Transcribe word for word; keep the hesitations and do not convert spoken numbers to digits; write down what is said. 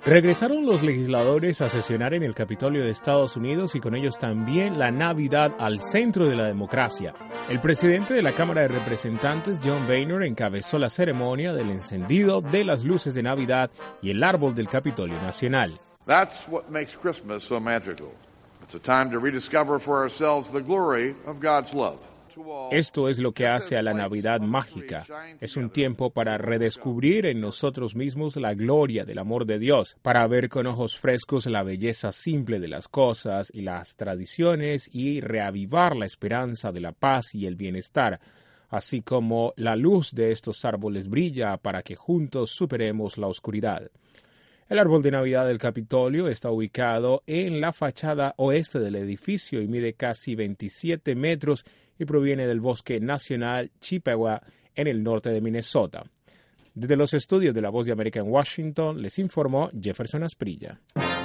Regresaron los legisladores a sesionar en el Capitolio de Estados Unidos y con ellos también la Navidad al centro de la democracia. El presidente de la Cámara de Representantes, John Boehner, encabezó la ceremonia del encendido de las luces de Navidad y el árbol del Capitolio Nacional. That's what makes Christmas so magical. It's a time to rediscover for ourselves the glory of God's love. Esto es lo que hace a la Navidad mágica. Es un tiempo para redescubrir en nosotros mismos la gloria del amor de Dios, para ver con ojos frescos la belleza simple de las cosas y las tradiciones y reavivar la esperanza de la paz y el bienestar, así como la luz de estos árboles brilla para que juntos superemos la oscuridad. El árbol de Navidad del Capitolio está ubicado en la fachada oeste del edificio y mide casi veintisiete metros y proviene del Bosque Nacional Chippewa en el norte de Minnesota. Desde los estudios de La Voz de América en Washington, les informó Jefferson Asprilla.